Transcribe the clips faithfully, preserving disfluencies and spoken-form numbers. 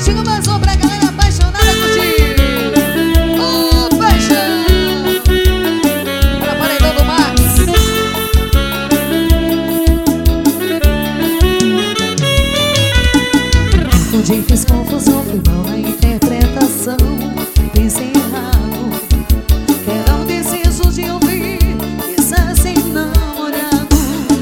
Chega mais um pra galera apaixonada curtir. Ô, paixão. Para paredão do Max. Um dia fiz confusão, fui mal na interpretação. Pensei errado, era um desejo de ouvir pisar sem namorado.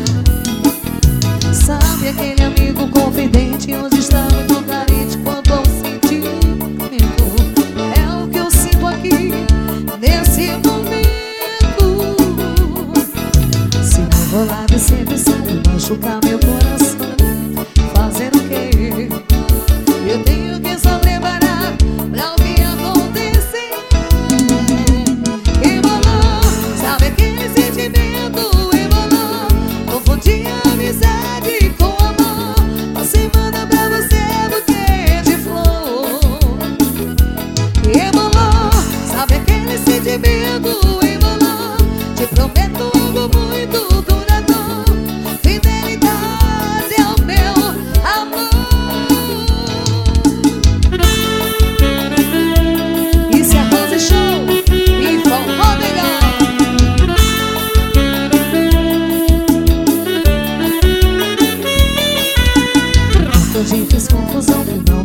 Sabe aquele amigo confidente onde está muito carente quanto ao sentimento? É o que eu sinto aqui nesse momento. Se não vou lá de sempre sabe machucar meu coração, fazer o quê? Eu tenho que só preparar pra o que acontecer. Embolou, sabe aquele sentimento? Embolou, confundi a amizade com amor. Você manda pra você buquê de flor. Embolou, sabe aquele sentimento? Embolou, te prometo algo muito duradouro. Fidelidade ao meu amor. Isso é Rose Show e forró legal. Hoje fiz confusão, fui mal